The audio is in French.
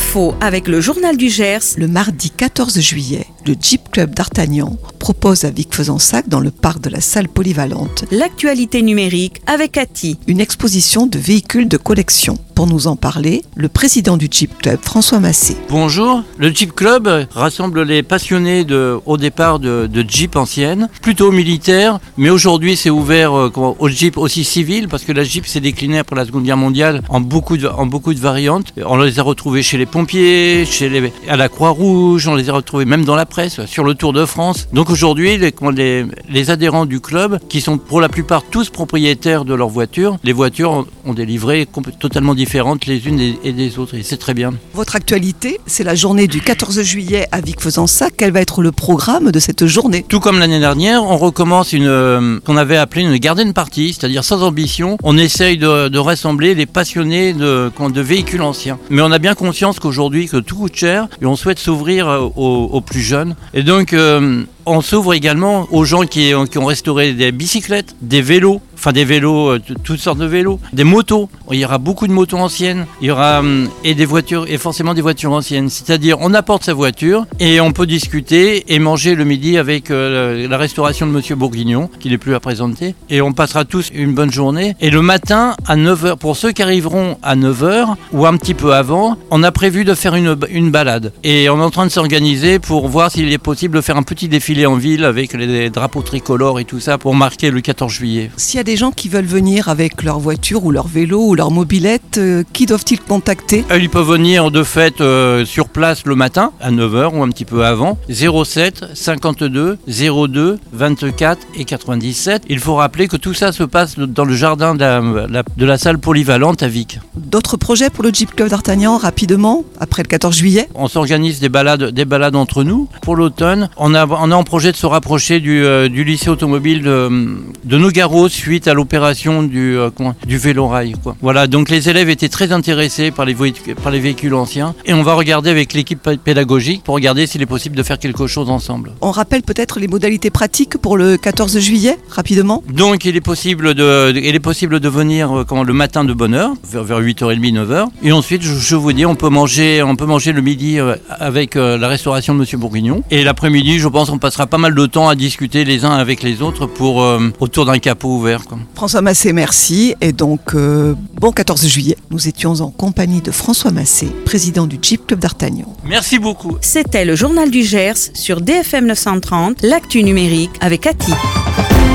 Info avec le Journal du Gers. Le mardi 14 juillet, le Jeep Club d'Artagnan propose à Vic-Fezensac, dans le parc de la salle polyvalente, L'actualité numérique avec Cathy. une exposition de véhicules de collection. Pour nous en parler, le président du Jeep Club, François Massé. Bonjour, le Jeep Club rassemble les passionnés au départ de Jeep anciennes, plutôt militaires, mais aujourd'hui c'est ouvert aux Jeep aussi civils, parce que la Jeep s'est déclinée après la Seconde Guerre mondiale en beaucoup de variantes. On les a retrouvés chez les pompiers, à la Croix-Rouge, on les a retrouvés même dans la presse, sur le Tour de France. Donc aujourd'hui, les adhérents du club, qui sont pour la plupart tous propriétaires de leurs voitures, les voitures ont des livrées totalement différentes les unes et des autres, et c'est très bien. Votre actualité, c'est la journée du 14 juillet à Vic-Fezensac. Quel va être le programme de cette journée ? Tout comme l'année dernière, on recommence qu'on avait appelé une garden party, c'est-à-dire sans ambition. On essaye de rassembler les passionnés de véhicules anciens. Mais on a bien conscience qu'aujourd'hui, que tout coûte cher, et on souhaite s'ouvrir aux plus jeunes. Et donc, on s'ouvre également aux gens qui ont restauré des bicyclettes, des vélos, toutes sortes de vélos, des motos. Il y aura beaucoup de motos anciennes, il y aura et des voitures, et forcément des voitures anciennes. C'est-à-dire, on apporte sa voiture et on peut discuter et manger le midi avec la restauration de Monsieur Bourguignon, qui n'est plus à présenter. Et on passera tous une bonne journée. Et le matin, à 9h, pour ceux qui arriveront à 9h ou un petit peu avant, on a prévu de faire une balade. Et on est en train de s'organiser pour voir s'il est possible de faire un petit défilé en ville avec les drapeaux tricolores et tout ça pour marquer le 14 juillet. S'il y a des gens qui veulent venir avec leur voiture ou leur vélo ou leur mobilette, qui doivent-ils contacter ? Ils peuvent venir de fait sur place le matin à 9h ou un petit peu avant. 07 52 02 24 et 97. Il faut rappeler que tout ça se passe dans le jardin de la salle polyvalente à Vic. D'autres projets pour le Jeep Club d'Artagnan, rapidement, après le 14 juillet ? On s'organise des balades entre nous. Pour l'automne, on a en projet de se rapprocher du lycée automobile de Nogaro suite à l'opération du vélo-rail. Voilà, donc les élèves étaient très intéressés par les véhicules anciens et on va regarder avec l'équipe pédagogique pour regarder s'il est possible de faire quelque chose ensemble. On rappelle peut-être les modalités pratiques pour le 14 juillet, rapidement ? Donc il est possible de venir le matin de bonne heure, vers 8h30, 9h. Et ensuite, je vous dis, on peut manger le midi avec la restauration de Monsieur Bourguignon. Et l'après-midi, je pense qu'on passera pas mal de temps à discuter les uns avec les autres autour d'un capot ouvert. François Massé, merci. Et donc, bon 14 juillet. Nous étions en compagnie de François Massé, président du Jeep Club d'Artagnan. Merci beaucoup. C'était le Journal du Gers sur DFM 930, l'actu numérique avec Cathy.